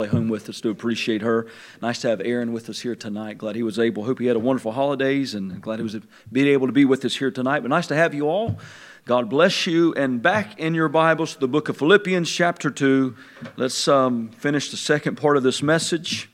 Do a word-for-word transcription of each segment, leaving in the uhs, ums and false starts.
home with us. Do appreciate her. Nice to have Aaron with us here tonight. Glad he was able. Hope he had a wonderful holidays, and glad he was being able to be with us here tonight. But nice to have you all. God bless you. And back in your Bibles, the book of Philippians, chapter two. Let's um, finish the second part of this message.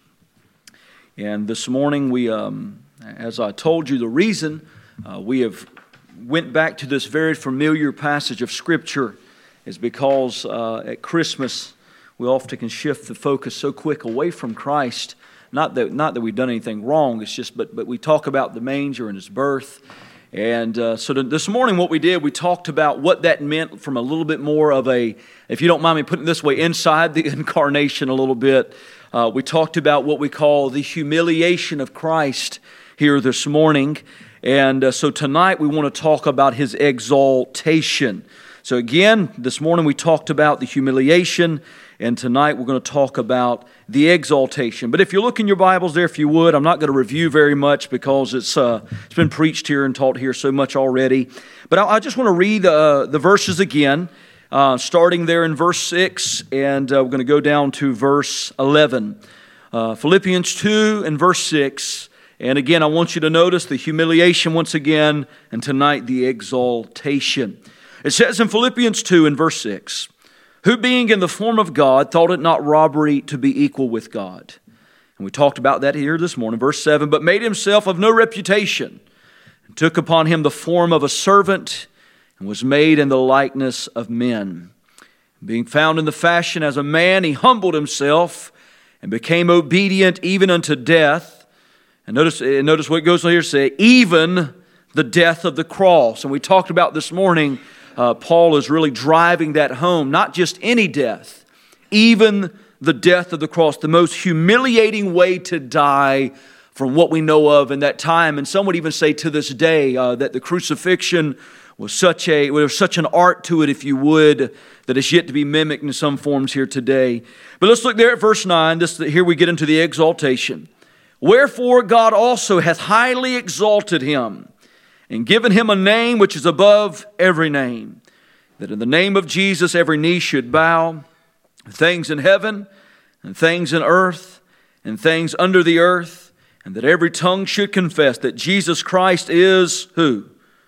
And this morning, we, um, as I told you, the reason uh, we have went back to this very familiar passage of Scripture is because uh, at Christmas, we often can shift the focus so quick away from Christ. Not that not that we've done anything wrong. It's just, but but we talk about the manger and His birth. And uh, so this morning, what we did, we talked about what that meant from a little bit more of a, if you don't mind me putting it this way, inside the incarnation a little bit. Uh, we talked about what we call the humiliation of Christ here this morning. And uh, so tonight we want to talk about His exaltation. So again, this morning we talked about the humiliation, and tonight we're going to talk about the exaltation. But if you look in your Bibles there, if you would, I'm not going to review very much because it's uh, it's been preached here and taught here so much already. But I, I just want to read uh, the verses again, uh, starting there in verse six, and uh, we're going to go down to verse eleven. Uh, Philippians two and verse six. And again, I want you to notice the humiliation once again, and tonight the exaltation. It says in Philippians two and verse six, who being in the form of God thought it not robbery to be equal with God. And we talked about that here this morning. Verse seven, but made himself of no reputation, and took upon him the form of a servant, and was made in the likeness of men. Being found in the fashion as a man, he humbled himself, and became obedient even unto death. And notice, notice what it goes on here to say, even the death of the cross. And we talked about this morning, Uh, Paul is really driving that home. Not just any death, even the death of the cross, the most humiliating way to die from what we know of in that time. And some would even say to this day uh, that the crucifixion was such a well, there's such an art to it, if you would, that is yet to be mimicked in some forms here today. But let's look there at verse nine. This, here we get into the exaltation. Wherefore God also hath highly exalted him, and given him a name which is above every name, that in the name of Jesus every knee should bow, things in heaven, and things in earth, and things under the earth, and that every tongue should confess that Jesus Christ is who?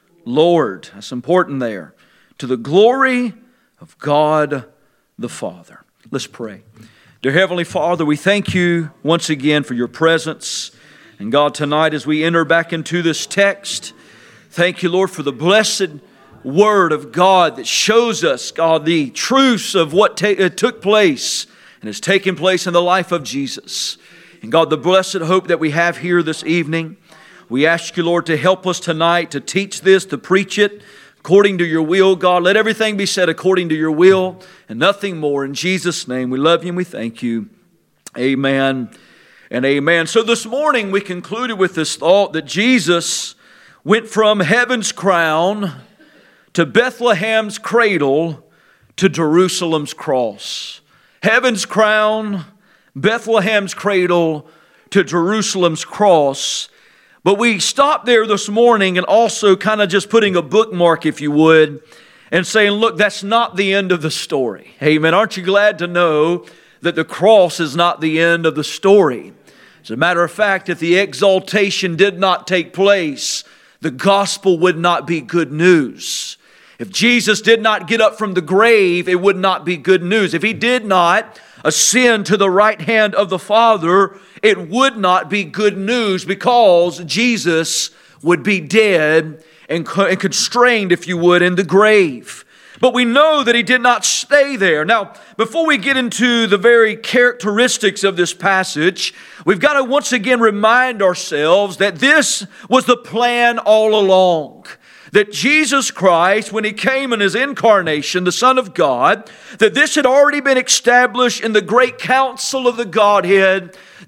Lord. That's important there. To the glory of God the Father. Let's pray. Dear Heavenly Father, we thank you once again for your presence. And God, tonight as we enter back into this text, thank you, Lord, for the blessed Word of God that shows us, God, the truths of what ta- took place and has taken place in the life of Jesus. And God, the blessed hope that we have here this evening, we ask you, Lord, to help us tonight to teach this, to preach it according to your will, God. Let everything be said according to your will and nothing more. In Jesus' name, we love you and we thank you. Amen and amen. So this morning we concluded with this thought that Jesus went from heaven's crown to Bethlehem's cradle to Jerusalem's cross. Heaven's crown, Bethlehem's cradle to Jerusalem's cross. But we stopped there this morning and also kind of just putting a bookmark, if you would, and saying, look, that's not the end of the story. Amen. Aren't you glad to know that the cross is not the end of the story? As a matter of fact, if the exaltation did not take place, the gospel would not be good news. If Jesus did not get up from the grave, it would not be good news. If He did not ascend to the right hand of the Father, it would not be good news because Jesus would be dead and constrained, if you would, in the grave. But we know that He did not stay there. Now, before we get into the very characteristics of this passage, we've got to once again remind ourselves that this was the plan all along. That Jesus Christ, when He came in His incarnation, the Son of God, that this had already been established in the great council of the Godhead,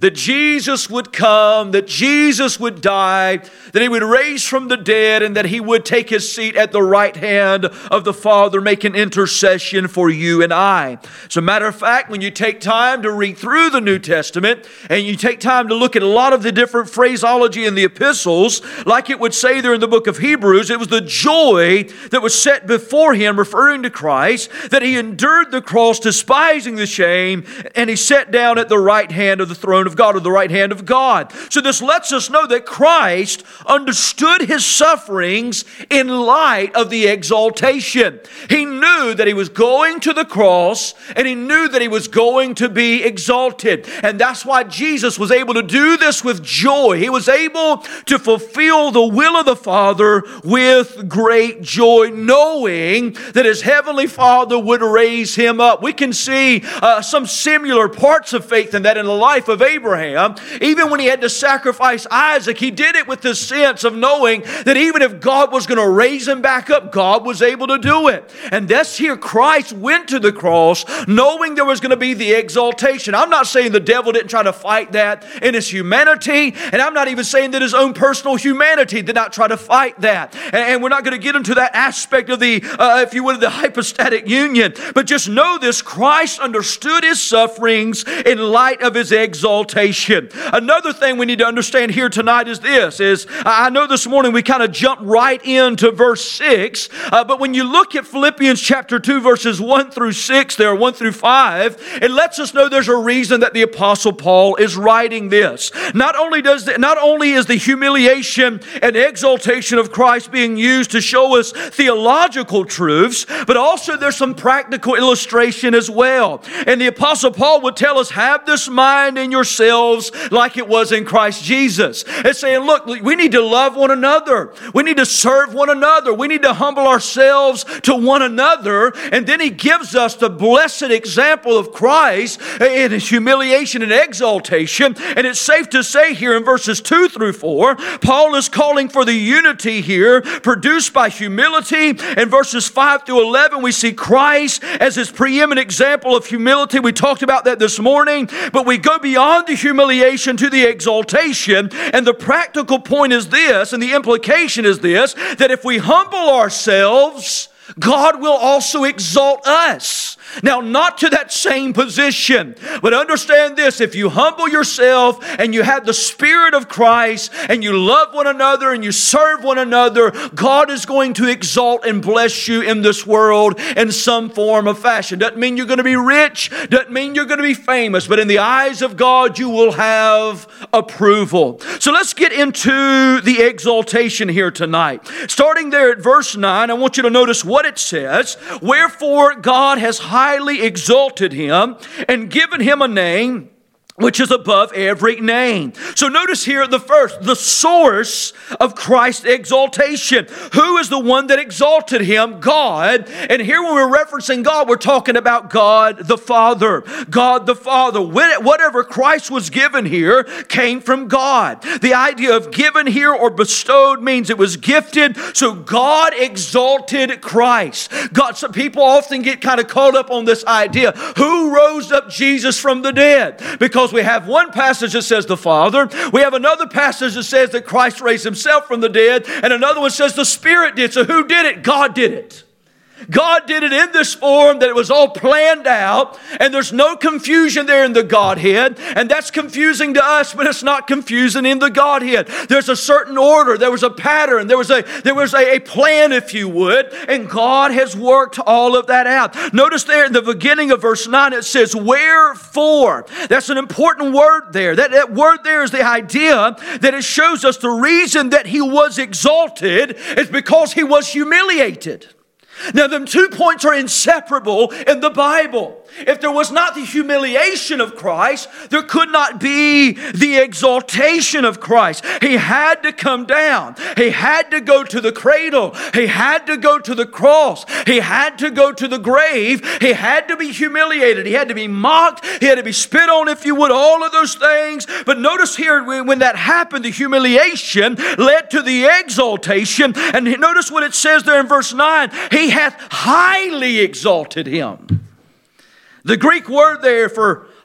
that Jesus would come, that Jesus would die, that He would raise from the dead, and that He would take His seat at the right hand of the Father, making intercession for you and I. As a matter of fact, when you take time to read through the New Testament, and you take time to look at a lot of the different phraseology in the epistles, like it would say there in the book of Hebrews, it was the joy that was set before Him, referring to Christ, that He endured the cross, despising the shame, and He sat down at the right hand of the throne of God, or the right hand of God. So this lets us know that Christ understood His sufferings in light of the exaltation. He knew that He was going to the cross, and He knew that He was going to be exalted. And that's why Jesus was able to do this with joy. He was able to fulfill the will of the Father with great joy, knowing that His heavenly Father would raise Him up. We can see uh, some similar parts of faith in that in the life of Abraham. Even when he had to sacrifice Isaac, he did it with the sense of knowing that even if God was going to raise him back up, God was able to do it. And that's here Christ went to the cross knowing there was going to be the exaltation. I'm not saying the devil didn't try to fight that in his humanity, and I'm not even saying that his own personal humanity did not try to fight that. And we're not going to get into that aspect of the, uh, if you would, of the hypostatic union. But just know this, Christ understood His sufferings in light of His exaltation. Another thing we need to understand here tonight is this, is I know this morning we kind of jumped right into verse six, uh, but when you look at Philippians chapter two, verses one through six there, one through five, it lets us know there's a reason that the Apostle Paul is writing this. Not only does the, not only is the humiliation and exaltation of Christ being used to show us theological truths, but also there's some practical illustration as well. And the Apostle Paul would tell us, have this mind in yourselves like it was in Christ Jesus. It's saying, look, we need to love one another. We need to serve one another. We need to humble ourselves to one another. And then he gives us the blessed example of Christ in His humiliation and exaltation. And it's safe to say here in verses two through four, Paul is calling for the unity here produced by humility. In verses five through eleven, we see Christ as His preeminent example of humility. We talked about that this morning, but we go beyond the humiliation to the exaltation. And the practical point is this, and the implication is this, that if we humble ourselves, God will also exalt us. Now, not to that same position, but understand this, if you humble yourself and you have the Spirit of Christ and you love one another and you serve one another, God is going to exalt and bless you in this world in some form of fashion. Doesn't mean you're going to be rich, doesn't mean you're going to be famous, but in the eyes of God, you will have approval. So let's get into the exaltation here tonight. Starting there at verse nine, I want you to notice what it says. Wherefore God has highly exalted Him and given Him a name which is above every name. So notice here the first, the source of Christ's exaltation. Who is the one that exalted Him? God. And here when we're referencing God, we're talking about God the Father. God the Father. Whatever Christ was given here came from God. The idea of given here or bestowed means it was gifted. So God exalted Christ. God, some people often get kind of caught up on this idea. Who rose up Jesus from the dead? Because we have one passage that says the Father. We have another passage that says that Christ raised Himself from the dead. And another one says the Spirit did. So who did it? God did it. God did it in this form that it was all planned out, and there's no confusion there in the Godhead, and that's confusing to us, but it's not confusing in the Godhead. There's a certain order, there was a pattern, there was a there was a, a plan, if you would, and God has worked all of that out. Notice there in the beginning of verse nine, it says, wherefore. That's an important word there. That, that word there is the idea that it shows us the reason that He was exalted is because He was humiliated. Now, them two points are inseparable in the Bible. If there was not the humiliation of Christ, there could not be the exaltation of Christ. He had to come down. He had to go to the cradle. He had to go to the cross. He had to go to the grave. He had to be humiliated. He had to be mocked. He had to be spit on, if you would, all of those things. But notice here, when that happened, the humiliation led to the exaltation. And notice what it says there in verse nine. He hath highly exalted Him. The Greek word there for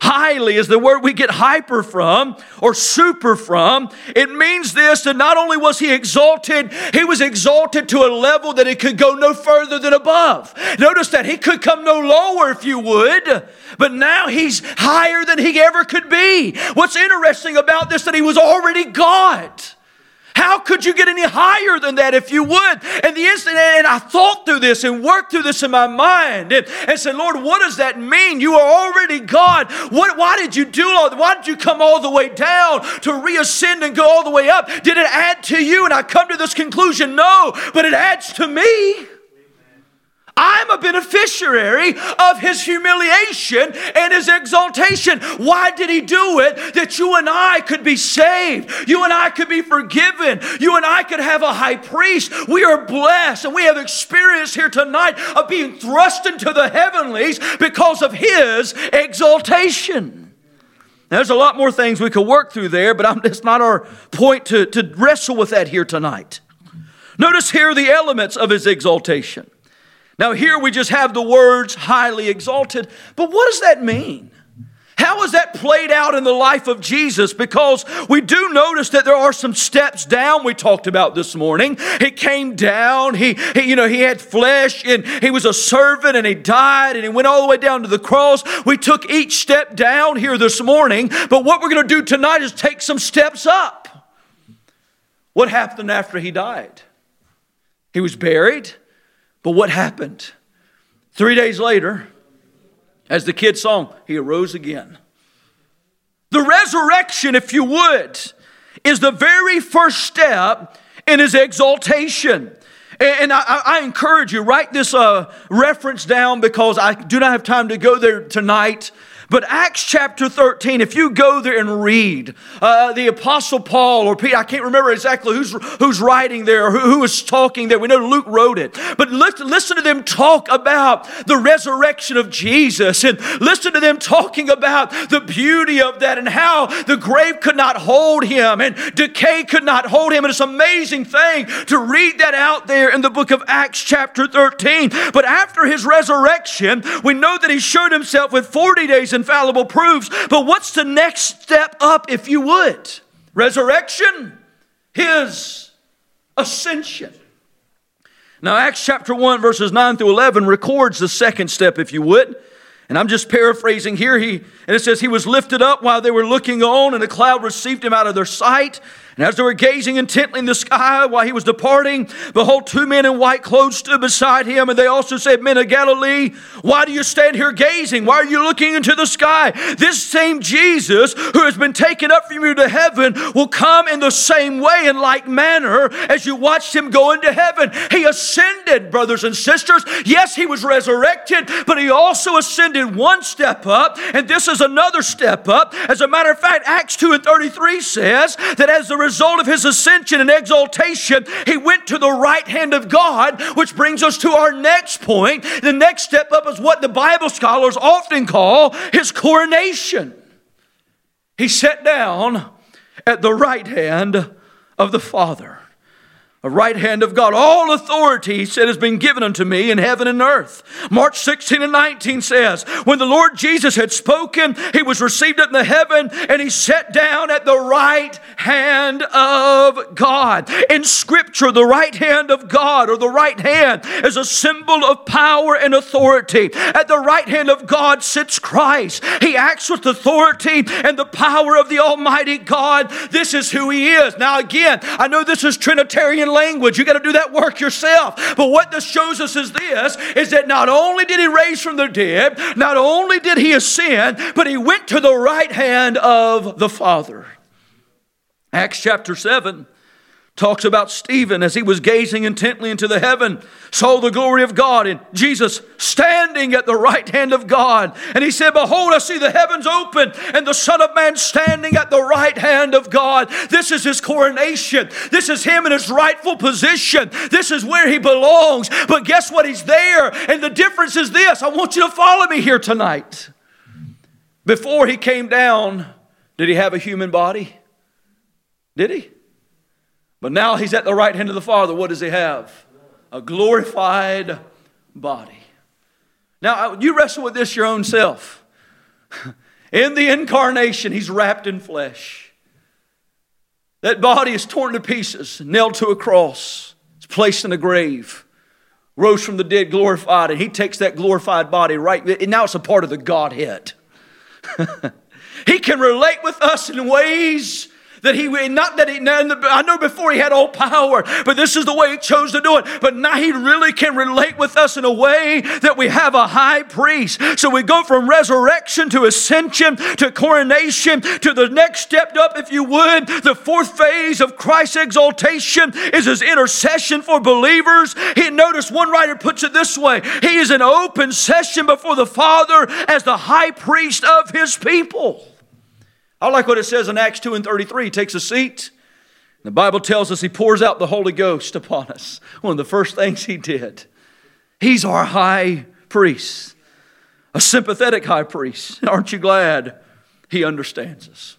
highly is the word we get hyper from or super from. It means this, that not only was he exalted, he was exalted to a level that it could go no further than above. Notice that he could come no lower, if you would, but now he's higher than he ever could be. What's interesting about this, that he was already God. How could you get any higher than that, if you would? And the instant, and I thought through this and worked through this in my mind and, and said, Lord, what does that mean? You are already God. What, why did you do all that? Why did you come all the way down to reascend and go all the way up? Did it add to you? And I come to this conclusion, no, but it adds to me. I'm a beneficiary of his humiliation and his exaltation. Why did he do it? That you and I could be saved. You and I could be forgiven. You and I could have a high priest. We are blessed, and we have experience here tonight of being thrust into the heavenlies because of his exaltation. Now, there's a lot more things we could work through there, but I'm, it's not our point to, to wrestle with that here tonight. Notice here the elements of his exaltation. Now here we just have the words highly exalted, but what does that mean? How is that played out in the life of Jesus? Because we do notice that there are some steps down we talked about this morning. He came down, he, he you know, he had flesh, and he was a servant, and he died, and he went all the way down to the cross. We took each step down here this morning, but what we're going to do tonight is take some steps up. What happened after he died? He was buried. But what happened? Three days later, as the kids sung, he arose again. The resurrection, if you would, is the very first step in his exaltation. And I, I encourage you, write this uh, reference down because I do not have time to go there tonight. But Acts chapter thirteen, if you go there and read, uh, the Apostle Paul or Peter, I can't remember exactly who's who's writing there or who, who is talking there. We know Luke wrote it. But listen, listen to them talk about the resurrection of Jesus, and listen to them talking about the beauty of that and how the grave could not hold him and decay could not hold him. And it's an amazing thing to read that out there in the book of Acts chapter thirteen. But after his resurrection, we know that he showed himself with forty days infallible proofs. But what's the next step up, if you would? Resurrection, his ascension. Now, Acts chapter one, verses nine through eleven records the second step, if you would. And I'm just paraphrasing here. He, and it says, he was lifted up while they were looking on, and a cloud received him out of their sight. And as they were gazing intently in the sky while he was departing, behold, two men in white clothes stood beside him. And they also said, Men of Galilee, why do you stand here gazing? Why are you looking into the sky? This same Jesus who has been taken up from you to heaven will come in the same way, in like manner, as you watched him go into heaven. He ascended, brothers and sisters. Yes, he was resurrected, but he also ascended one step up. And this is another step up. As a matter of fact, Acts two and thirty-three says that as the result of his ascension and exaltation, he went to the right hand of God, which brings us to our next point. The next step up is what the Bible scholars often call his coronation. He sat down at the right hand of the Father. The right hand of God. All authority, he said, has been given unto me in heaven and earth. Mark sixteen and nineteen says, when the Lord Jesus had spoken, he was received up into heaven, and he sat down at the right hand of God. In Scripture, the right hand of God, or the right hand, is a symbol of power and authority. At the right hand of God sits Christ. He acts with authority and the power of the Almighty God. This is who he is. Now again, I know this is Trinitarian language. You got to do that work yourself. But what this shows us is this, is that not only did he raise from the dead, not only did he ascend, but he went to the right hand of the Father. Acts chapter seven talks about Stephen as he was gazing intently into the heaven, saw the glory of God, and Jesus standing at the right hand of God. And he said, behold, I see the heavens open and the Son of Man standing at the right hand of God. This is his coronation. This is him in his rightful position. This is where he belongs. But guess what? He's there. And the difference is this. I want you to follow me here tonight. Before he came down, did he have a human body? Did he? But now he's at the right hand of the Father. What does he have? A glorified body. Now, you wrestle with this your own self. In the incarnation, He's wrapped in flesh. That body is torn to pieces, nailed to a cross. It's placed in a grave. Rose from the dead, glorified, and He takes that glorified body right, and now it's a part of the Godhead. He can relate with us in ways that he, not that he, I know before He had all power, but this is the way He chose to do it. But now He really can relate with us in a way that we have a high priest. So we go from resurrection to ascension to coronation to the next step up, if you would. The fourth phase of Christ's exaltation is His intercession for believers. He, notice one writer puts it this way: He is in open session before the Father as the high priest of His people. I like what it says in Acts two and thirty-three. He takes a seat. The Bible tells us He pours out the Holy Ghost upon us. One of the first things He did. He's our high priest. A sympathetic high priest. Aren't you glad He understands us?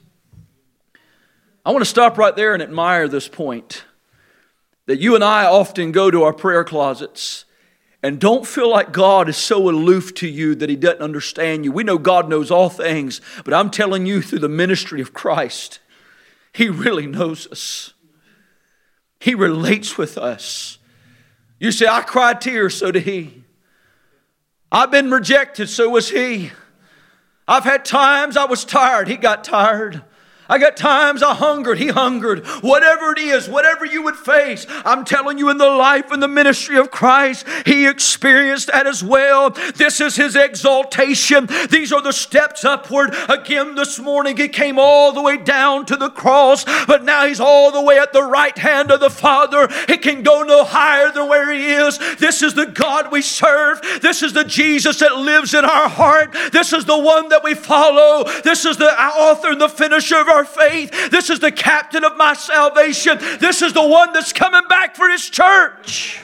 I want to stop right there and admire this point. That you and I often go to our prayer closets and don't feel like God is so aloof to you that He doesn't understand you. We know God knows all things, but I'm telling you, through the ministry of Christ, He really knows us. He relates with us. You say, I cried tears, so did He. I've been rejected, so was He. I've had times I was tired, He got tired. I got times I hungered, He hungered. Whatever it is, whatever you would face, I'm telling you, in the life and the ministry of Christ, He experienced that as well. This is His exaltation. These are the steps upward. Again this morning, He came all the way down to the cross, but now He's all the way at the right hand of the Father. He can go no higher than where He is. This is the God we serve. This is the Jesus that lives in our heart. This is the one that we follow. This is the author and the finisher of our faith. This is the captain of my salvation. This is the one that's coming back for His church.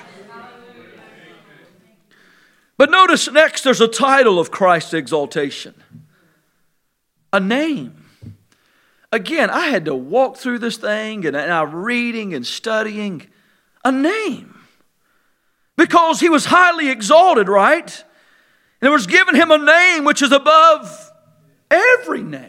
But notice next there's a title of Christ's exaltation. A name. Again, I had to walk through this thing and I'm reading and studying. A name. Because He was highly exalted, right? And it was given Him a name which is above every name.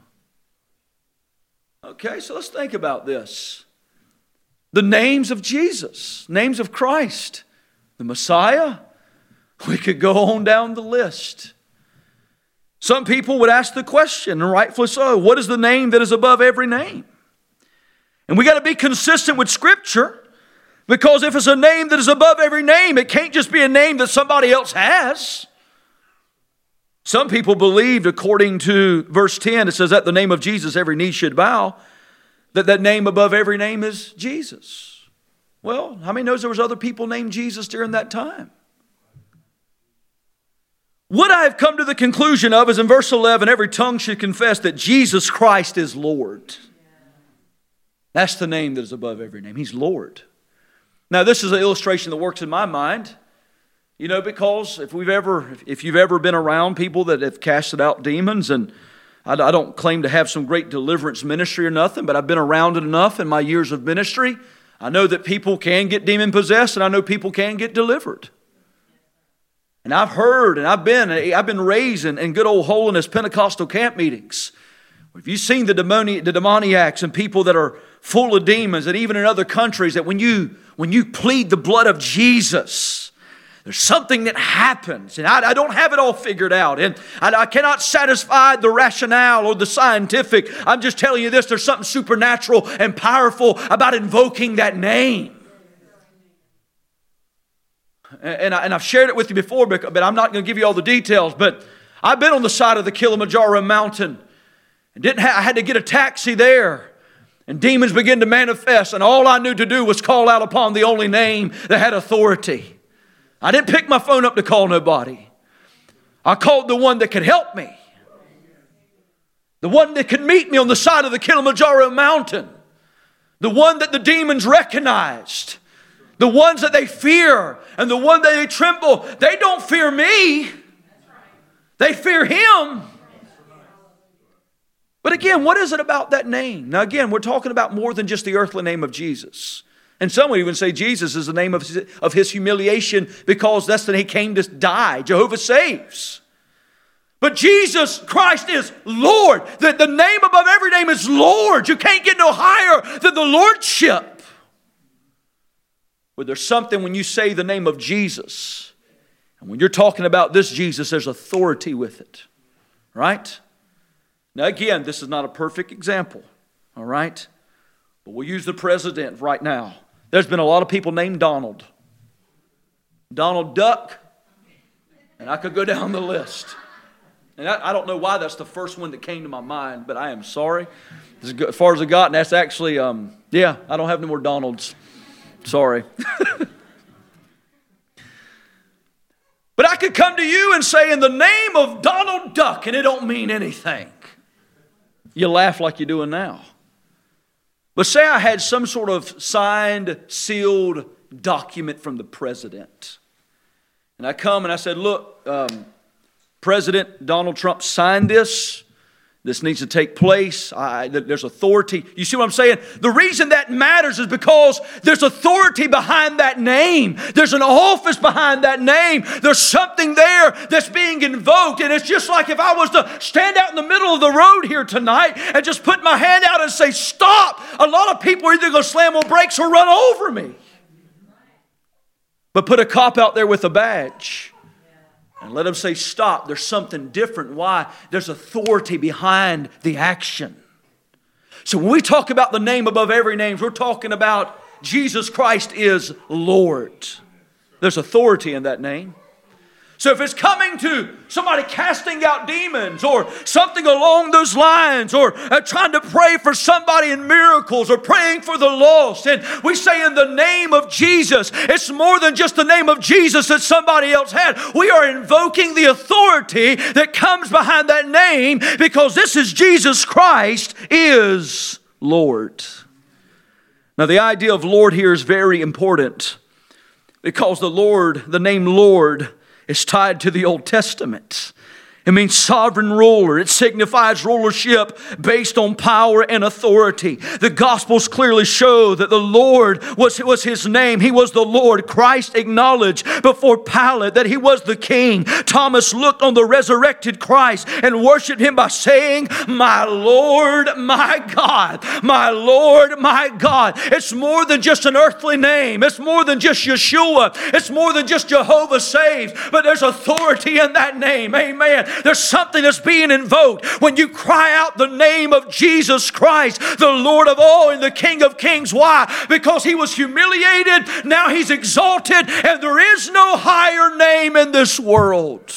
Okay, so let's think about this. The names of Jesus, names of Christ, the Messiah. We could go on down the list. Some people would ask the question, and rightfully so, what is the name that is above every name? And we got to be consistent with Scripture, because if it's a name that is above every name, it can't just be a name that somebody else has. Some people believed, according to verse ten, it says, at the name of Jesus every knee should bow, that that name above every name is Jesus. Well, how many knows there was other people named Jesus during that time? What I have come to the conclusion of is in verse eleven, every tongue should confess that Jesus Christ is Lord. That's the name that is above every name. He's Lord. Now, this is an illustration that works in my mind. You know, because if we've ever, if you've ever been around people that have casted out demons, and I, I don't claim to have some great deliverance ministry or nothing, but I've been around it enough in my years of ministry. I know that people can get demon possessed, and I know people can get delivered. And I've heard, and I've been, I've been raised in, in good old holiness Pentecostal camp meetings. If you've seen the, demoni- the demoniacs and people that are full of demons, and even in other countries, that when you when you plead the blood of Jesus, there's something that happens, and I, I don't have it all figured out, and I, I cannot satisfy the rationale or the scientific. I'm just telling you this, there's something supernatural and powerful about invoking that name. And, I, and I've shared it with you before, but I'm not going to give you all the details, but I've been on the side of the Kilimanjaro mountain, and didn't ha- I had to get a taxi there. And demons began to manifest, and all I knew to do was call out upon the only name that had authority. I didn't pick my phone up to call nobody. I called the one that could help me. The one that could meet me on the side of the Kilimanjaro mountain. The one that the demons recognized. The ones that they fear and the one that they tremble. They don't fear me. They fear Him. But again, what is it about that name? Now again, we're talking about more than just the earthly name of Jesus. And some would even say Jesus is the name of his, of his humiliation, because that's the name He came to die. Jehovah saves. But Jesus Christ is Lord. The, the name above every name is Lord. You can't get no higher than the Lordship. But there's something when you say the name of Jesus, and when you're talking about this Jesus, there's authority with it. Right? Now again, this is not a perfect example. All right? But we'll use the president right now. There's been a lot of people named Donald. Donald Duck. And I could go down the list. And I, I don't know why that's the first one that came to my mind, but I am sorry. As far as I got, and that's actually, um, yeah, I don't have any more Donalds. Sorry. But I could come to you and say, in the name of Donald Duck, and it don't mean anything. You laugh like you're doing now. But say I had some sort of signed, sealed document from the president. And I come and I said, look, um, President Donald Trump signed this. This needs to take place. I, there's authority. You see what I'm saying? The reason that matters is because there's authority behind that name. There's an office behind that name. There's something there that's being invoked. And it's just like if I was to stand out in the middle of the road here tonight and just put my hand out and say, stop. A lot of people are either going to slam on brakes or run over me. But put a cop out there with a badge and let them say, stop. There's something different. Why? There's authority behind the action. So when we talk about the name above every name, we're talking about Jesus Christ is Lord. There's authority in that name. So if it's coming to somebody casting out demons or something along those lines, or uh, trying to pray for somebody in miracles or praying for the lost, and we say in the name of Jesus, it's more than just the name of Jesus that somebody else had. We are invoking the authority that comes behind that name, because this is Jesus Christ is Lord. Now the idea of Lord here is very important, because the Lord, the name Lord, is tied to the Old Testament. It means sovereign ruler. It signifies rulership based on power and authority. The Gospels clearly show that the Lord was, was His name. He was the Lord. Christ acknowledged before Pilate that He was the King. Thomas looked on the resurrected Christ and worshiped Him by saying, my Lord, my God. My Lord, my God. It's more than just an earthly name. It's more than just Yeshua. It's more than just Jehovah saves. But there's authority in that name. Amen. There's something that's being invoked when you cry out the name of Jesus Christ, the Lord of all and the King of kings. Why? Because He was humiliated, now He's exalted, and there is no higher name in this world.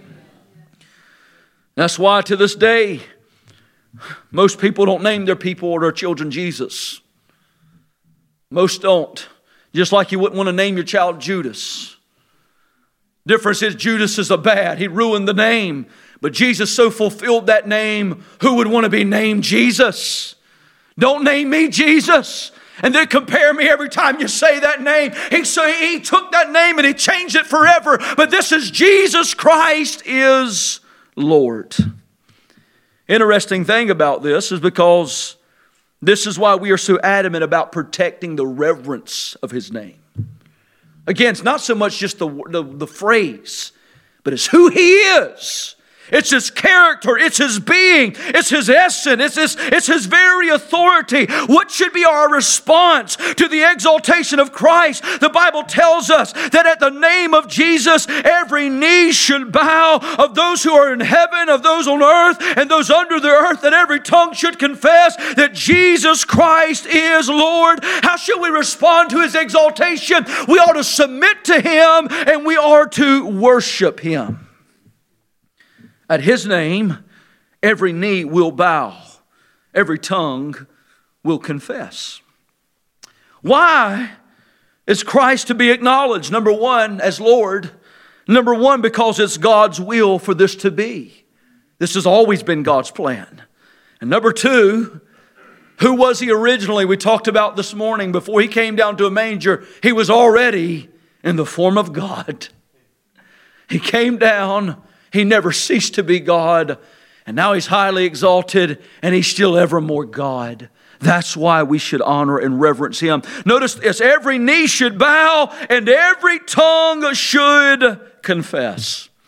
That's why to this day, most people don't name their people or their children Jesus. Most don't. Just like you wouldn't want to name your child Judas. Difference is Judas is a bad. He ruined the name. But Jesus so fulfilled that name, who would want to be named Jesus? Don't name me Jesus. And then compare me every time you say that name. He, so he took that name and He changed it forever. But this is Jesus Christ is Lord. Interesting thing about this is because this is why we are so adamant about protecting the reverence of His name. Again, it's not so much just the, the, the phrase, but it's who He is. It's His character. It's His being. It's His essence. It's His, it's His very authority. What should be our response to the exaltation of Christ? The Bible tells us that at the name of Jesus, every knee should bow, of those who are in heaven, of those on earth, and those under the earth, that every tongue should confess that Jesus Christ is Lord. How should we respond to His exaltation? We ought to submit to Him, and we are to worship Him. At His name, every knee will bow. Every tongue will confess. Why is Christ to be acknowledged? Number one, as Lord. Number one, because it's God's will for this to be. This has always been God's plan. And number two, who was He originally? We talked about this morning. Before He came down to a manger, He was already in the form of God. He came down. He never ceased to be God, and now He's highly exalted, and He's still evermore God. That's why we should honor and reverence Him. Notice this, every knee should bow, and every tongue should confess.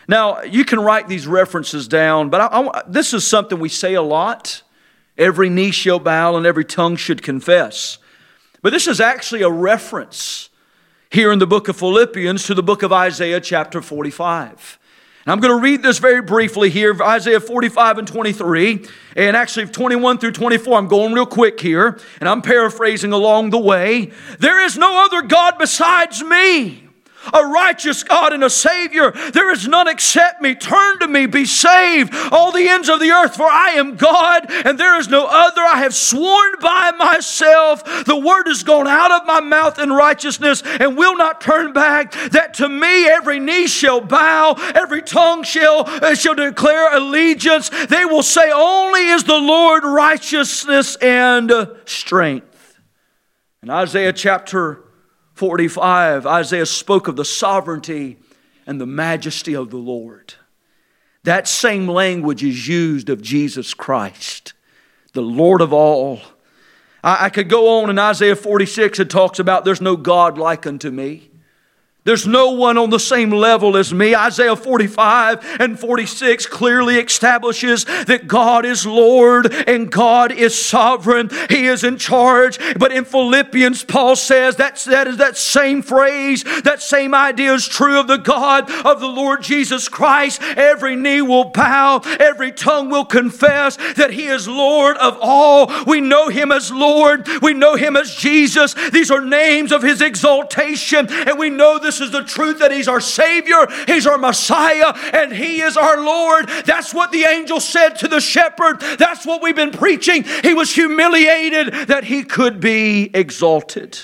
Now, you can write these references down, but I, I, this is something we say a lot. Every knee shall bow and every tongue should confess. But this is actually a reference here in the book of Philippians to the book of Isaiah chapter forty-five. And I'm going to read this very briefly here, Isaiah forty-five and twenty-three, and actually twenty-one through twenty-four. I'm going real quick here, and I'm paraphrasing along the way. There is no other God besides me, a righteous God and a Savior. There is none except me. Turn to me, be saved, all the ends of the earth, for I am God, and there is no other. I have sworn by myself, the word has gone out of my mouth in righteousness, and will not turn back, that to me every knee shall bow, every tongue shall, uh, shall declare allegiance. They will say, only is the Lord righteousness and uh, strength. In Isaiah chapter forty-five, Isaiah spoke of the sovereignty and the majesty of the Lord. That same language is used of Jesus Christ, the Lord of all. I, I could go on in Isaiah forty-six, it talks about there's no God like unto me. There's no one on the same level as me. Isaiah forty-five and forty-six clearly establishes that God is Lord and God is sovereign. He is in charge. But in Philippians, Paul says that's, that is that same phrase, that same idea is true of the God of the Lord Jesus Christ. Every knee will bow, every tongue will confess that He is Lord of all. We know Him as Lord. We know Him as Jesus. These are names of His exaltation, and we know this This is the truth that He's our Savior, He's our Messiah, and He is our Lord. That's what the angel said to the shepherd. That's what we've been preaching. He was humiliated that He could be exalted.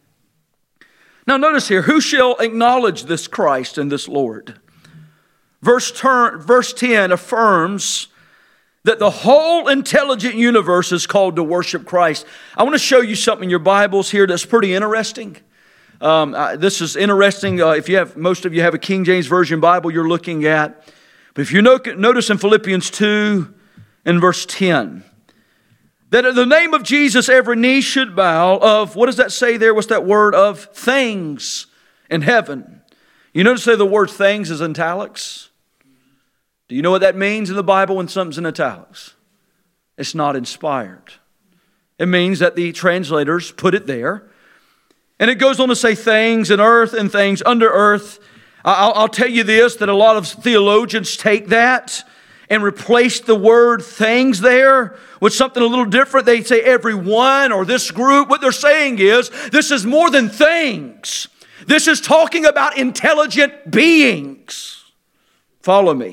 Now notice here, who shall acknowledge this Christ and this Lord? Verse, ter- verse ten affirms that the whole intelligent universe is called to worship Christ. I want to show you something in your Bibles here that's pretty interesting. Um, uh, this is interesting. Uh, if you have, most of you have a King James Version Bible you're looking at. But if you no- notice in Philippians two and verse ten, that in the name of Jesus every knee should bow of, what does that say there? What's that word? Of things in heaven. You notice that the word things is in italics? Do you know what that means in the Bible when something's in italics? It's not inspired. It means that the translators put it there. And it goes on to say things in earth and things under earth. I'll, I'll tell you this, that a lot of theologians take that and replace the word things there with something a little different. They say everyone or this group. What they're saying is this is more than things. This is talking about intelligent beings. Follow me.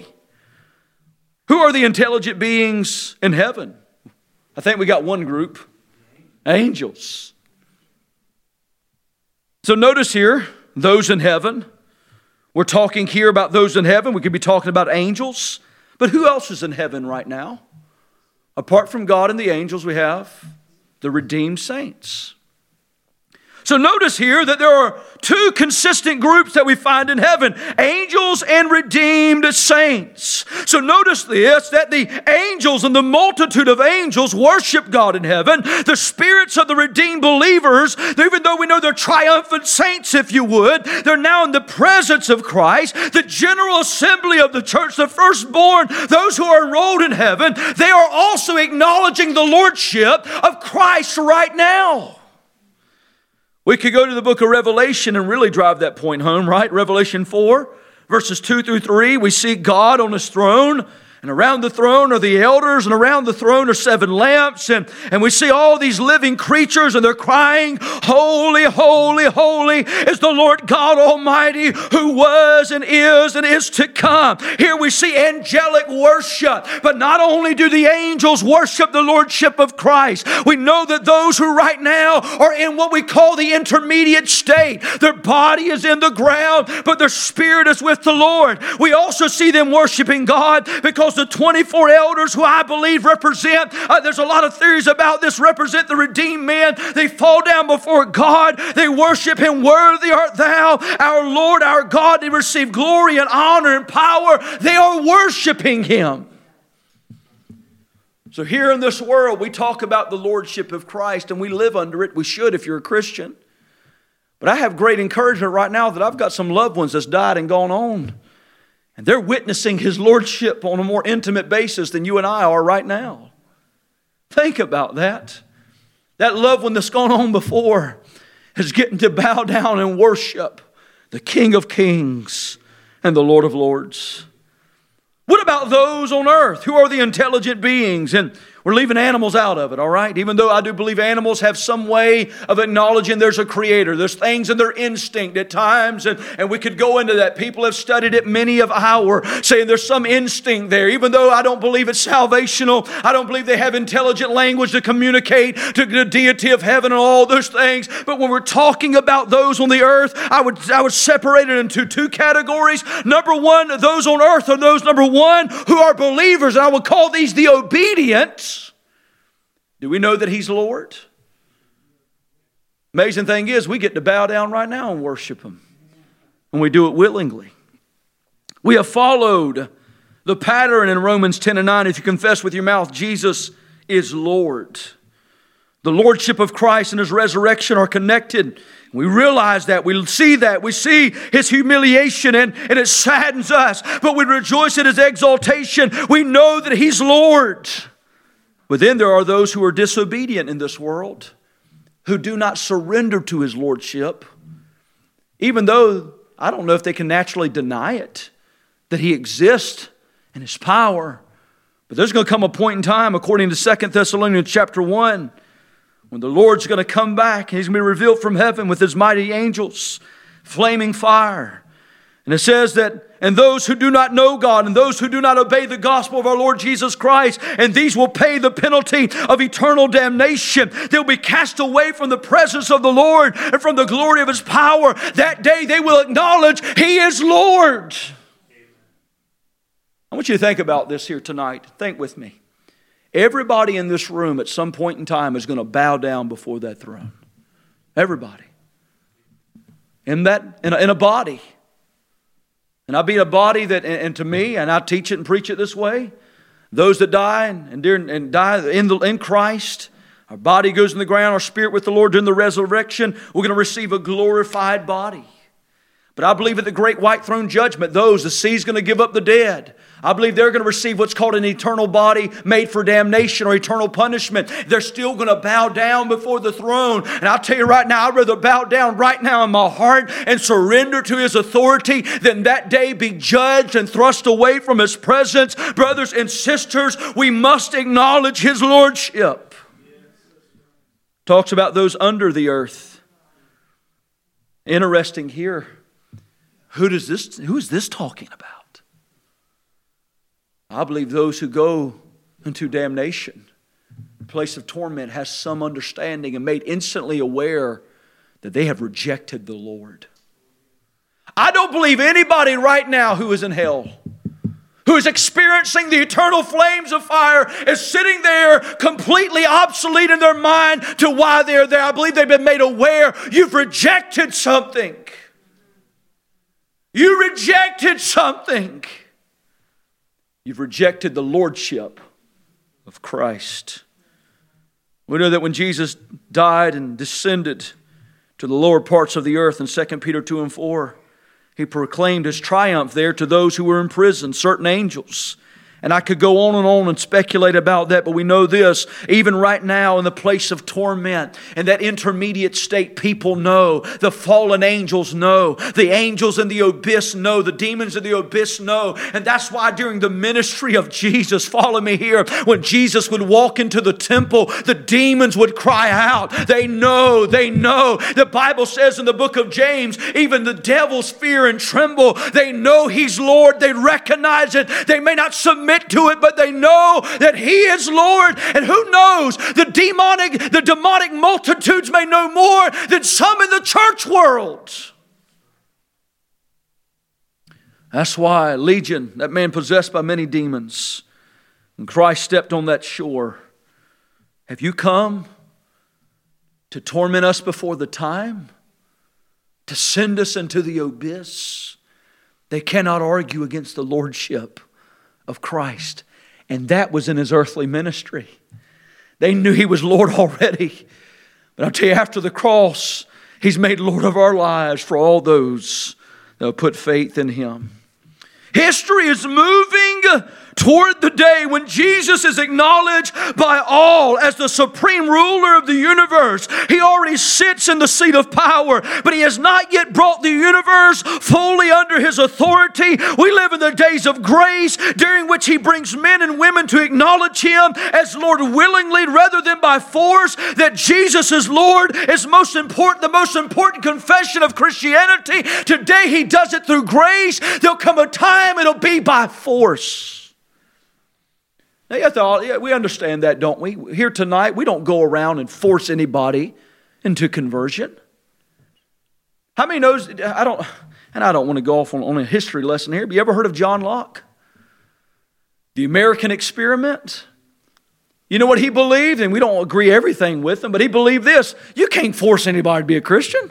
Who are the intelligent beings in heaven? I think we got one group. Angels. So notice here, those in heaven. We're talking here about those in heaven. We could be talking about angels. But who else is in heaven right now? Apart from God and the angels, we have the redeemed saints. So notice here that there are two consistent groups that we find in heaven. Angels and redeemed saints. So notice this, that the angels and the multitude of angels worship God in heaven. The spirits of the redeemed believers, even though we know they're triumphant saints, if you would, they're now in the presence of Christ. The general assembly of the church, the firstborn, those who are enrolled in heaven, they are also acknowledging the lordship of Christ right now. We could go to the book of Revelation and really drive that point home, right? Revelation four, verses two through three, we see God on His throne. And around the throne are the elders, and around the throne are seven lamps. And, and we see all these living creatures, and they're crying, holy, holy, holy is the Lord God Almighty, who was and is and is to come. Here we see angelic worship. But not only do the angels worship the lordship of Christ, we know that those who right now are in what we call the intermediate state, their body is in the ground, but their spirit is with the Lord. We also see them worshiping God because the twenty-four elders, who I believe represent, uh, there's a lot of theories about this, represent the redeemed men. They fall down before God. They worship Him. Worthy art thou, our Lord, our God. They receive glory and honor and power. They are worshiping Him. So here in this world, we talk about the lordship of Christ, and we live under it. We should if you're a Christian. But I have great encouragement right now that I've got some loved ones that's died and gone on. And they're witnessing His lordship on a more intimate basis than you and I are right now. Think about that. That loved one that's gone on before is getting to bow down and worship the King of Kings and the Lord of Lords. What about those on earth who are the intelligent beings? And we're leaving animals out of it, all right? Even though I do believe animals have some way of acknowledging there's a creator. There's things in their instinct at times, and, and we could go into that. People have studied it, many of our, saying there's some instinct there. Even though I don't believe it's salvational, I don't believe they have intelligent language to communicate to the deity of heaven and all those things. But when we're talking about those on the earth, I would, I would separate it into two categories. Number one, those on earth are those, number one, who are believers, and I would call these the obedient. Do we know that He's Lord? Amazing thing is, we get to bow down right now and worship Him. And we do it willingly. We have followed the pattern in Romans ten and nine. If you confess with your mouth, Jesus is Lord. The Lordship of Christ and His resurrection are connected. We realize that. We see that. We see His humiliation, and, and it saddens us. But we rejoice in His exaltation. We know that He's Lord. But then there are those who are disobedient in this world, who do not surrender to His lordship, even though I don't know if they can naturally deny it, that He exists and His power. But there's going to come a point in time, according to Second Thessalonians chapter one, when the Lord's going to come back and He's going to be revealed from heaven with His mighty angels, flaming fire. And it says that, and those who do not know God, and those who do not obey the gospel of our Lord Jesus Christ, and these will pay the penalty of eternal damnation. They'll be cast away from the presence of the Lord and from the glory of His power. That day they will acknowledge He is Lord. I want you to think about this here tonight. Think with me. Everybody in this room at some point in time is going to bow down before that throne. Everybody. In that, in a, in a body. And I be a body that, and to me, and I teach it and preach it this way, those that die and, and, during, and die in, the, in Christ, our body goes in the ground, our spirit with the Lord during the resurrection, we're going to receive a glorified body. But I believe at the great white throne judgment, those, the sea's going to give up the dead. I believe they're going to receive what's called an eternal body made for damnation or eternal punishment. They're still going to bow down before the throne. And I'll tell you right now, I'd rather bow down right now in my heart and surrender to His authority than that day be judged and thrust away from His presence. Brothers and sisters, we must acknowledge His lordship. Talks about those under the earth. Interesting here. Who does this, who is this talking about? I believe those who go into damnation, a place of torment, has some understanding and made instantly aware that they have rejected the Lord. I don't believe anybody right now who is in hell, who is experiencing the eternal flames of fire, is sitting there completely obsolete in their mind to why they're there. I believe they've been made aware you've rejected something. You rejected something. You've rejected the lordship of Christ. We know that when Jesus died and descended to the lower parts of the earth in Second Peter two and four, He proclaimed His triumph there to those who were in prison, certain angels. And I could go on and on and speculate about that, but we know this, even right now in the place of torment, in that intermediate state, people know, the fallen angels know, the angels in the abyss know, the demons in the abyss know. And that's why during the ministry of Jesus, follow me here, when Jesus would walk into the temple, the demons would cry out. They know, they know. The Bible says in the book of James, even the devils fear and tremble. They know He's Lord. They recognize it. They may not submit to it, but they know that He is Lord. And who knows, the demonic, the demonic multitudes may know more than some in the church world. That's why Legion, that man possessed by many demons, and Christ stepped on that shore. Have you come to torment us before the time? To send us into the abyss? They cannot argue against the lordship of Christ. And that was in His earthly ministry. They knew He was Lord already. But I'll tell you, after the cross, He's made Lord of our lives for all those that have put faith in Him. History is moving toward the day when Jesus is acknowledged by all as the supreme ruler of the universe. He already sits in the seat of power, but He has not yet brought the universe fully under His authority. We live in the days of grace, during which He brings men and women to acknowledge Him as Lord willingly rather than by force. That Jesus is Lord is most important, the most important confession of Christianity. Today He does it through grace. There'll come a time it'll be by force. Now, you thought, yeah, we understand that, don't we? Here tonight, we don't go around and force anybody into conversion. How many knows, I don't, and I don't want to go off on, on a history lesson here, but you ever heard of John Locke? The American experiment? You know what he believed? And we don't agree everything with him, but he believed this: you can't force anybody to be a Christian.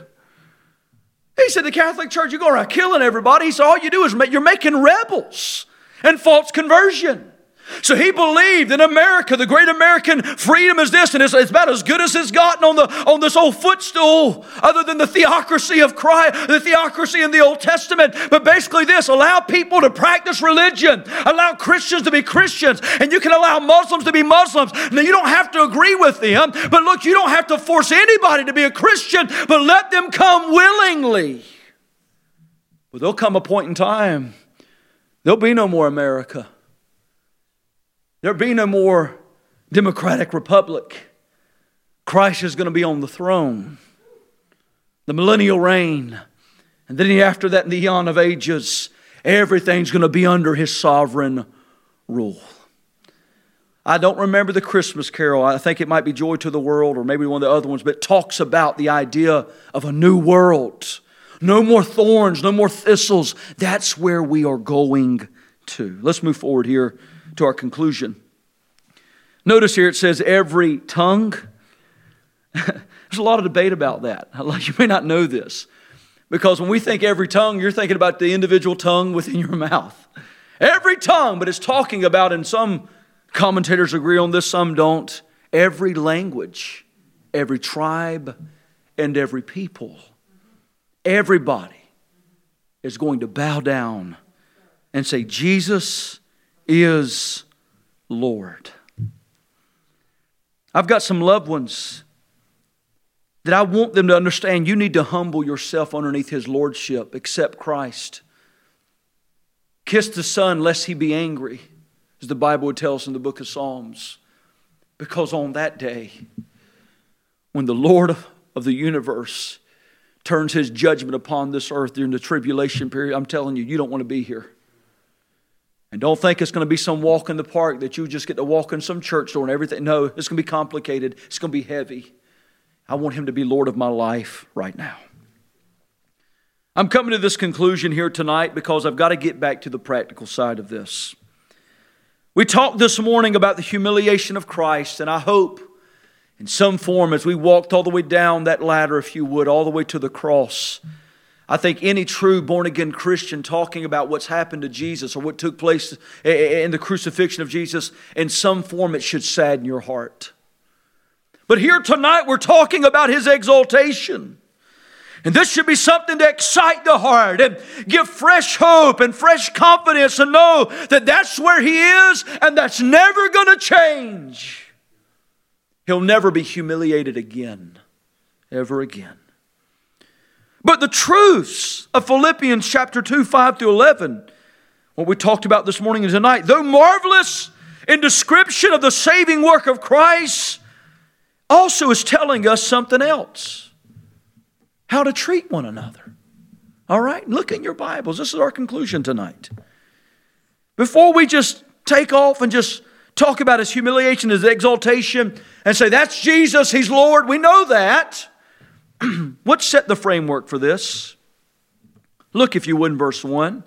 He said the Catholic Church, you go around killing everybody. He said all you do is make, you're making rebels and false conversion. So he believed in America, the great American freedom is this, and it's, it's about as good as it's gotten on the on this old footstool, other than the theocracy of Christ, the theocracy in the Old Testament. But basically this: allow people to practice religion, allow Christians to be Christians, and you can allow Muslims to be Muslims. Now you don't have to agree with them, but look, you don't have to force anybody to be a Christian, but let them come willingly. But there'll come a point in time, there'll be no more America. There'll be no more democratic republic. Christ is going to be on the throne. The millennial reign. And then after that, in the eon of ages, everything's going to be under His sovereign rule. I don't remember the Christmas carol. I think it might be Joy to the World or maybe one of the other ones, but it talks about the idea of a new world. No more thorns, no more thistles. That's where we are going to. Let's move forward here to our conclusion. Notice here it says every tongue. There's a lot of debate about that. You may not know this, because when we think every tongue, you're thinking about the individual tongue within your mouth. Every tongue, but it's talking about, and some commentators agree on this, some don't, every language, every tribe, and every people. Everybody is going to bow down and say, Jesus is Lord. I've got some loved ones that I want them to understand you need to humble yourself underneath His lordship. Accept Christ. Kiss the Son lest He be angry, as the Bible would tell us in the book of Psalms. Because on that day, when the Lord of the universe turns His judgment upon this earth during the tribulation period, I'm telling you, you don't want to be here. And don't think it's going to be some walk in the park that you just get to walk in some church door and everything. No, it's going to be complicated. It's going to be heavy. I want Him to be Lord of my life right now. I'm coming to this conclusion here tonight because I've got to get back to the practical side of this. We talked this morning about the humiliation of Christ, and I hope in some form as we walked all the way down that ladder, if you would, all the way to the cross, I think any true born-again Christian talking about what's happened to Jesus or what took place in the crucifixion of Jesus, in some form it should sadden your heart. But here tonight we're talking about His exaltation. And this should be something to excite the heart and give fresh hope and fresh confidence and know that that's where He is and that's never going to change. He'll never be humiliated again, ever again. But the truths of Philippians chapter two, five through eleven, what we talked about this morning and tonight, though marvelous in description of the saving work of Christ, also is telling us something else. How to treat one another. All right? Look in your Bibles. This is our conclusion tonight. Before we just take off and just talk about His humiliation, His exaltation, and say, that's Jesus, He's Lord, we know that. What set the framework for this? Look, if you would, in verse one.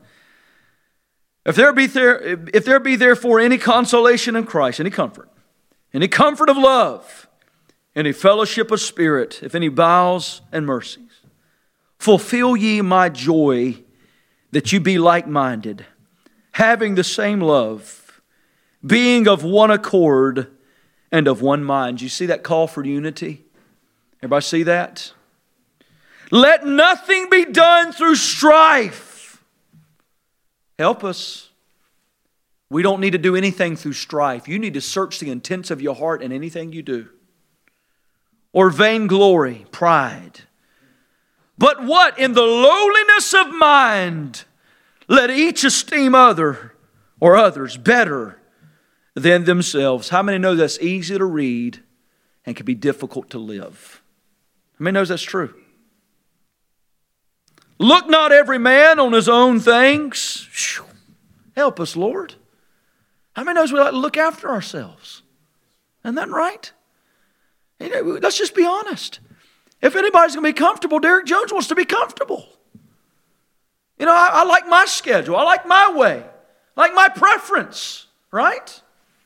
If there be there, if there be therefore any consolation in Christ, any comfort, any comfort of love, any fellowship of spirit, if any bowels and mercies, fulfill ye my joy, that you be like-minded, having the same love, being of one accord and of one mind. You see that call for unity? Everybody see that? Let nothing be done through strife Help us. We don't need to do anything through strife. You need to search the intents of your heart in anything you do. Or vainglory, pride. But what? In the lowliness of mind, let each esteem other or others better than themselves. How many know that's easy to read and can be difficult to live? How many knows that's true? Look not every man on his own things. Help us, Lord. How many knows we like to look after ourselves? Isn't that right? You know, let's just be honest. If anybody's going to be comfortable, Derek Jones wants to be comfortable. You know, I, I like my schedule. I like my way. I like my preference. Right?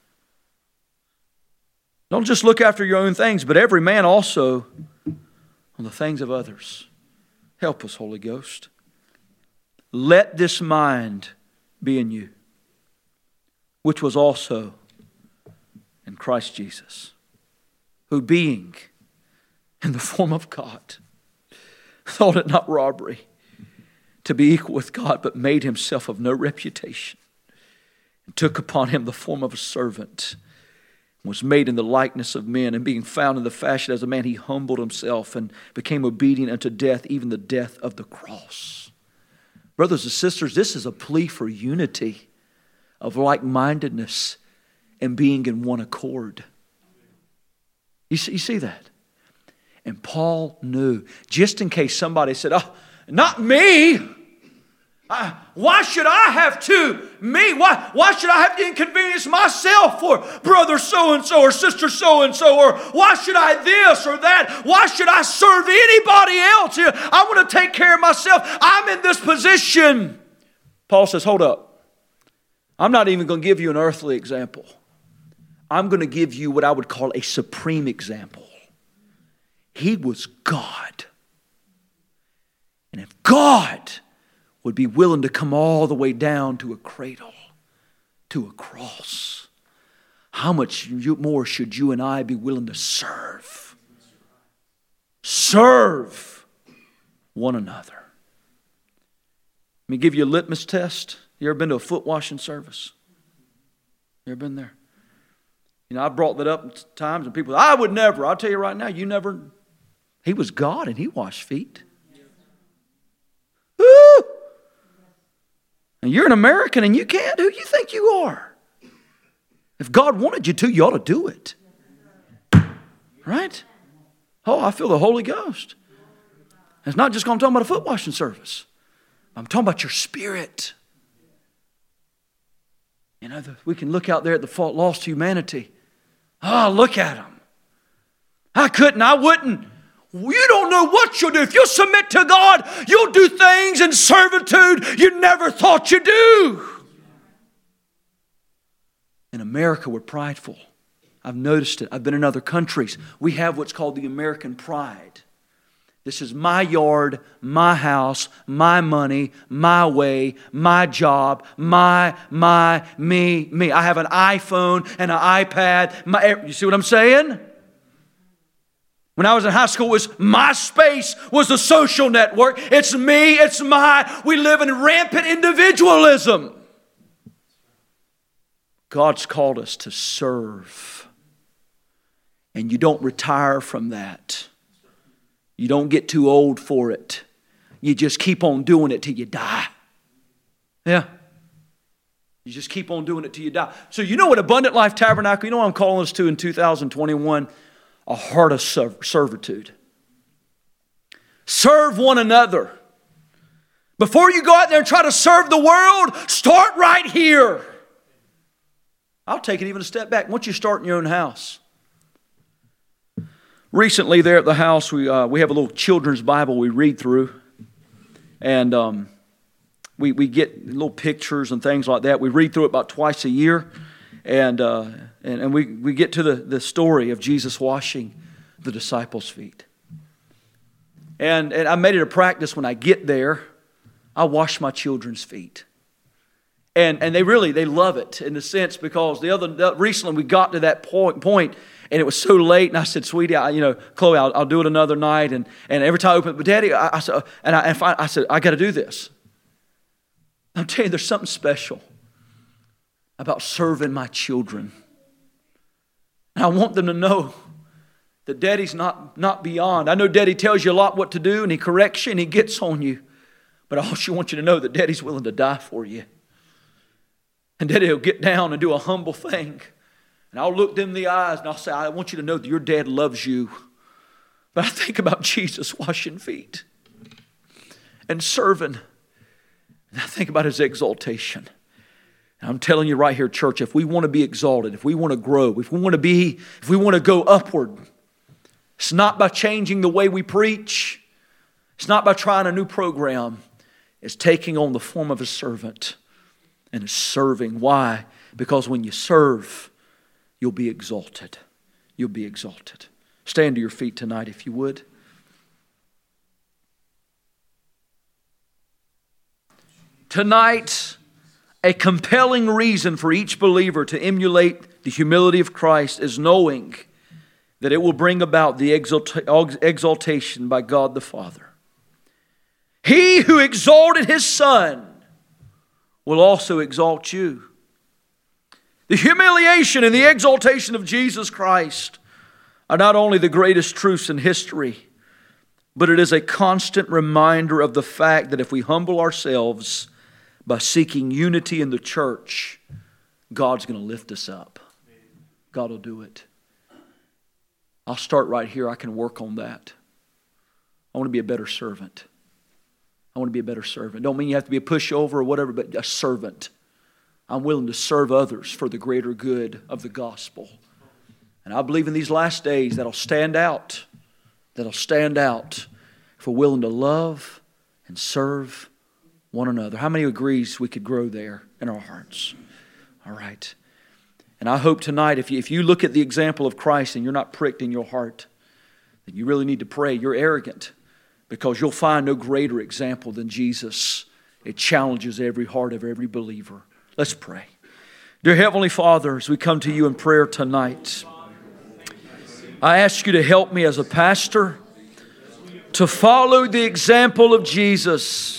Don't just look after your own things, but every man also on the things of others. Help us, Holy Ghost. Let this mind be in you, which was also in Christ Jesus, who being in the form of God, thought it not robbery to be equal with God, but made himself of no reputation, and took upon him the form of a servant, and was made in the likeness of men, and being found in the fashion as a man, he humbled himself and became obedient unto death, even the death of the cross. Brothers and sisters, this is a plea for unity, of like-mindedness, and being in one accord. You see, you see that? And Paul knew, just in case somebody said, oh, not me. I, why should I have to? Me? Why, why should I have to inconvenience myself for brother so-and-so or sister so-and-so? Or why should I this or that? Why should I serve anybody else? I want to take care of myself. I'm in this position. Paul says, hold up. I'm not even going to give you an earthly example. I'm going to give you what I would call a supreme example. He was God. And if God would be willing to come all the way down to a cradle, to a cross, how much more should you and I be willing to serve? Serve one another. Let me give you a litmus test. You ever been to a foot washing service? You ever been there? You know, I brought that up times and people, I would never. I'll tell you right now, you never. He was God and he washed feet. Woo! And you're an American and you can't. Who you think you are? If God wanted you to, you ought to do it. Right? Oh, I feel the Holy Ghost. It's not just I'm talking about a foot washing service. I'm talking about your spirit. You know, the, we can look out there at the lost humanity. Oh, look at them. I couldn't, I wouldn't. You don't know what you'll do. If you'll submit to God, you'll do things in servitude you never thought you'd do. In America, we're prideful. I've noticed it. I've been in other countries. We have what's called the American pride. This is my yard, my house, my money, my way, my job, my, my, me, me. I have an iPhone and an iPad. My, you see what I'm saying? When I was in high school, it was MySpace was the social network. It's me, it's my. We live in rampant individualism. God's called us to serve. And you don't retire from that. You don't get too old for it. You just keep on doing it till you die. Yeah. You just keep on doing it till you die. So you know what Abundant Life Tabernacle, you know what I'm calling us to in two thousand twenty-one? A heart of servitude. Serve one another. Before you go out there and try to serve the world, start right here. I'll take it even a step back. Once you start in your own house. Recently there at the house, we uh, we have a little children's Bible we read through. And um, we, we get little pictures and things like that. We read through it about twice a year. And uh, and, and we, we get to the, the story of Jesus washing the disciples' feet. And, and I made it a practice when I get there, I wash my children's feet. And and they really, they love it in a sense because the other, the, recently we got to that point, point and it was so late and I said, sweetie, I, you know, Chloe, I'll, I'll do it another night. And, and every time I open it, but Daddy, I, I said, and I, and I said, I got to do this. I'm telling you, there's something special about serving my children. And I want them to know that Daddy's not, not beyond. I know Daddy tells you a lot what to do, and He corrects you, and He gets on you. But I also want you to know that Daddy's willing to die for you. And Daddy will get down and do a humble thing. And I'll look them in the eyes, and I'll say, I want you to know that your dad loves you. But I think about Jesus washing feet and serving. And I think about His exaltation. And I'm telling you right here, church, if we want to be exalted, if we want to grow, if we want to be, if we want to go upward, it's not by changing the way we preach. It's not by trying a new program. It's taking on the form of a servant and it's serving. Why? Because when you serve, you'll be exalted. You'll be exalted. Stand to your feet tonight if you would. Tonight, a compelling reason for each believer to emulate the humility of Christ is knowing that it will bring about the exalta- exaltation by God the Father. He who exalted His Son will also exalt you. The humiliation and the exaltation of Jesus Christ are not only the greatest truths in history, but it is a constant reminder of the fact that if we humble ourselves by seeking unity in the church, God's going to lift us up. God will do it. I'll start right here. I can work on that. I want to be a better servant. I want to be a better servant. Don't mean you have to be a pushover or whatever, but a servant. I'm willing to serve others for the greater good of the gospel. And I believe in these last days that'll stand out. That'll stand out if we're willing to love and serve one another. How many agrees we could grow there in our hearts? All right. And I hope tonight, if you, if you look at the example of Christ and you're not pricked in your heart, then you really need to pray. You're arrogant because you'll find no greater example than Jesus. It challenges every heart of every believer. Let's pray. Dear Heavenly Father, as we come to you in prayer tonight, I ask you to help me as a pastor to follow the example of Jesus.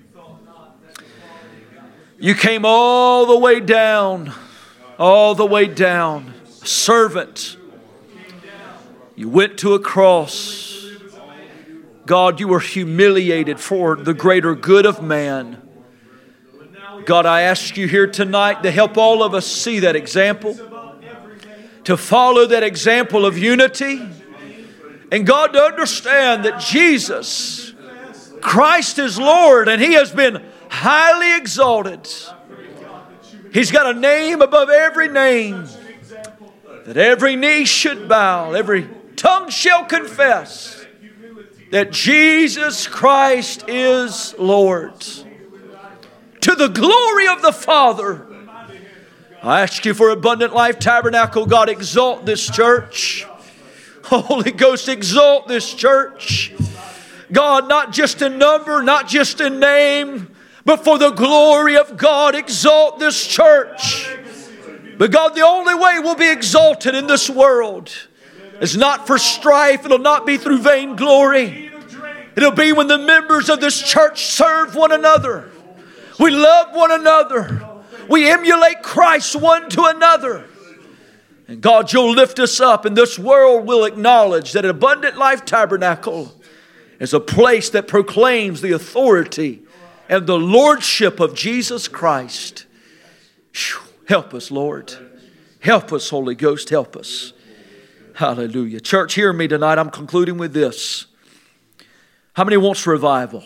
You came all the way down, all the way down, a servant. You went to a cross. God, you were humiliated for the greater good of man. God, I ask you here tonight to help all of us see that example, to follow that example of unity, and God, to understand that Jesus, Christ is Lord, and He has been highly exalted. He's got a name above every name, that every knee should bow, every tongue shall confess that Jesus Christ is Lord. To the glory of the Father, I ask you for Abundant Life Tabernacle, God, exalt this church. Holy Ghost, exalt this church. God, not just in number, not just in name, but for the glory of God, exalt this church. But God, the only way we'll be exalted in this world is not for strife. It'll not be through vainglory. It'll be when the members of this church serve one another. We love one another. We emulate Christ one to another. And God, you'll lift us up, and this world will acknowledge that Abundant Life Tabernacle is a place that proclaims the authority and the lordship of Jesus Christ. Whew. Help us, Lord. Help us, Holy Ghost. Help us. Hallelujah. Church, hear me tonight. I'm concluding with this. How many wants revival?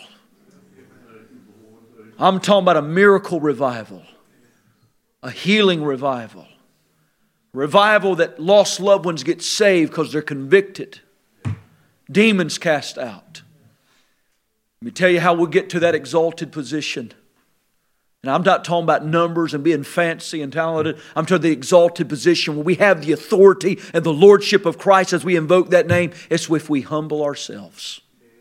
I'm talking about a miracle revival. A healing revival. Revival that lost loved ones get saved because they're convicted. Demons cast out. Let me tell you how we'll get to that exalted position. And I'm not talking about numbers and being fancy and talented. I'm talking the exalted position where we have the authority and the lordship of Christ as we invoke that name. It's if we humble ourselves.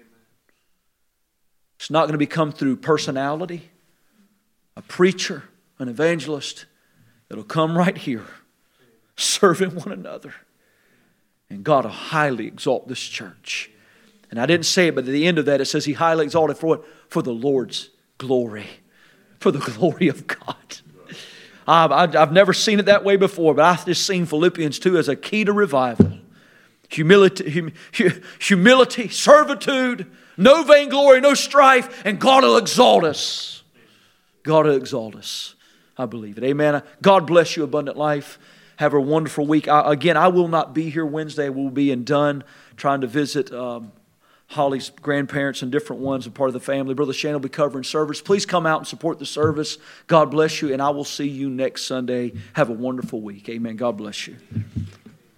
It's not going to become through personality, a preacher, an evangelist. It'll come right here, serving one another. And God will highly exalt this church. And I didn't say it, but at the end of that it says He highly exalted for what? For the Lord's glory. for the glory of God. I've, I've never seen it that way before, but I've just seen Philippians two as a key to revival. Humility, hum, humility, servitude, no vainglory, no strife, and God will exalt us. God will exalt us. I believe it. Amen. God bless you, Abundant Life. Have a wonderful week. I, again, I will not be here Wednesday. We'll be in Dunn trying to visit um, Holly's grandparents and different ones and part of the family. Brother Shane will be covering service. Please come out and support the service. God bless you, and I will see you next Sunday. Have a wonderful week. Amen. God bless you.